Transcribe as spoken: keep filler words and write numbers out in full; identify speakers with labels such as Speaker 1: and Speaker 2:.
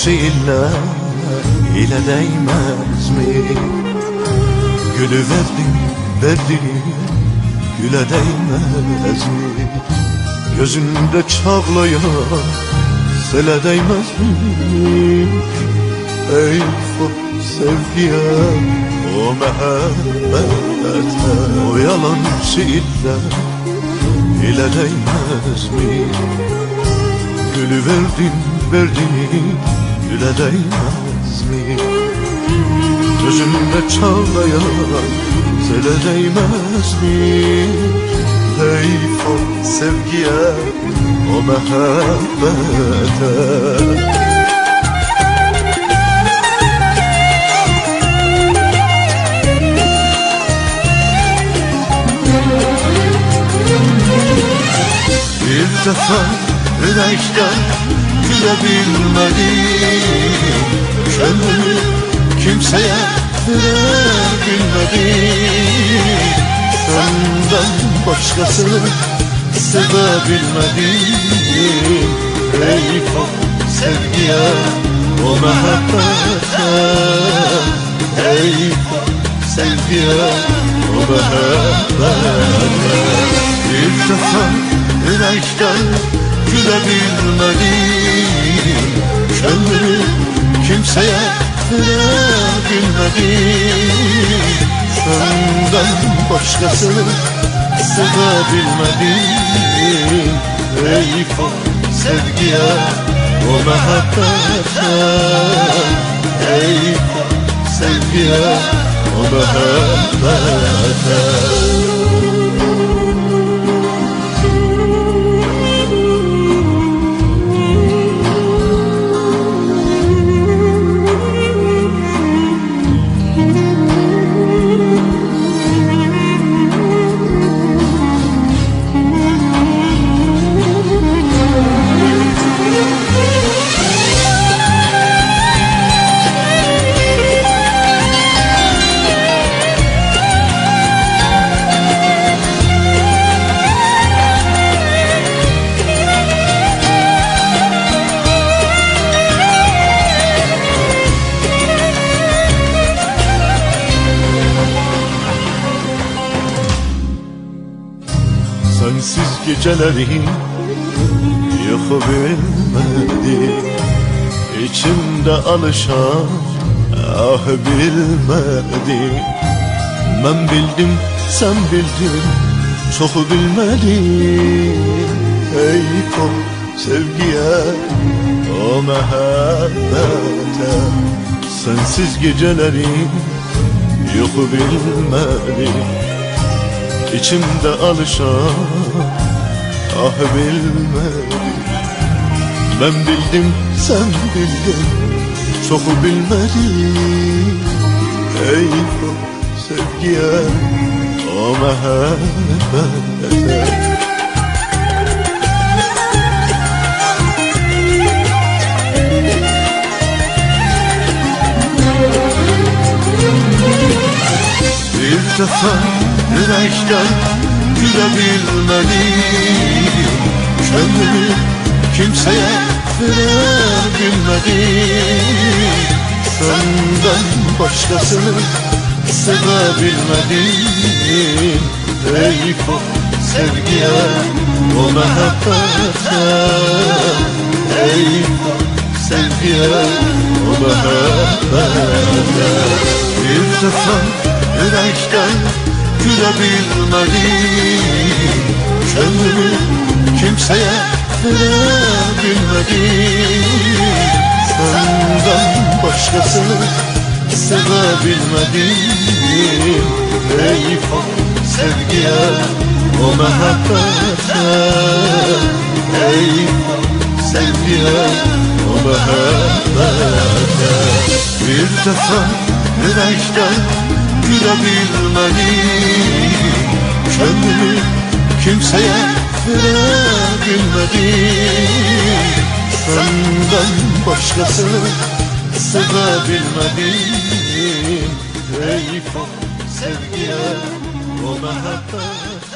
Speaker 1: sihirler ile değmez mi? Gülü verdin, verdin, güle değmez mi? Gözünde çağlayan sele değmez mi? Ey o sevgiye, o mehabbete, o yalan sihirler ile değmez mi? Gülü verdin, verdin, güle değmez mi? Gözümde çağlayan sele değmez mi? Ey o sevgiye, o mehabbete. Bir defa yürekten gülebilmedim, gönlümü kimseye verebilmedim. Senden başkasını sevebilmedim. Ey o sevgiye, o mehabbete. Ey o sevgiye, o mehabbete. Bir defa yürekten gülebilmedim, gönlümü kimseye verebilmedim. Senden başkasını sevebilmedim. Ey o sevgiye, o mehabbete. Ey o sevgiye, o mehabbete. Sensiz gecelerin yıkıbilmedi, İçimde alışan ah bilmedi. Ben bildim, sen bildin, çok bilmedin. Ey o sevgiye, o mehabbete. Sensiz gecelerin yıkıbilmedi, İçimde alışan ah bilmedim. Ben bildim, sen bildin, çok bilmedin. Ey o sevgiye, o mehabbete. Bir defa yürekten gülebilmedim, gönlümü kimseye verebilmedim. Senden başkasını sevebilmedim. Ey o sevgiye, o mehabbete. Ey o sevgiye, o mehabbete. Bir defa yürekten gülebilmedim, gönlümü kimseye verebilmedim. Senden başkasını sevebilmedim. Ey o sevgiye, o mehabbete. Ey o sevgiye, o mehabbete. Bir defa yürekten gülebilmedim, gönlümü kimseye verebilmedim. Senden başkasını sevebilmedim. Ey o sevgiye, o mehabbete.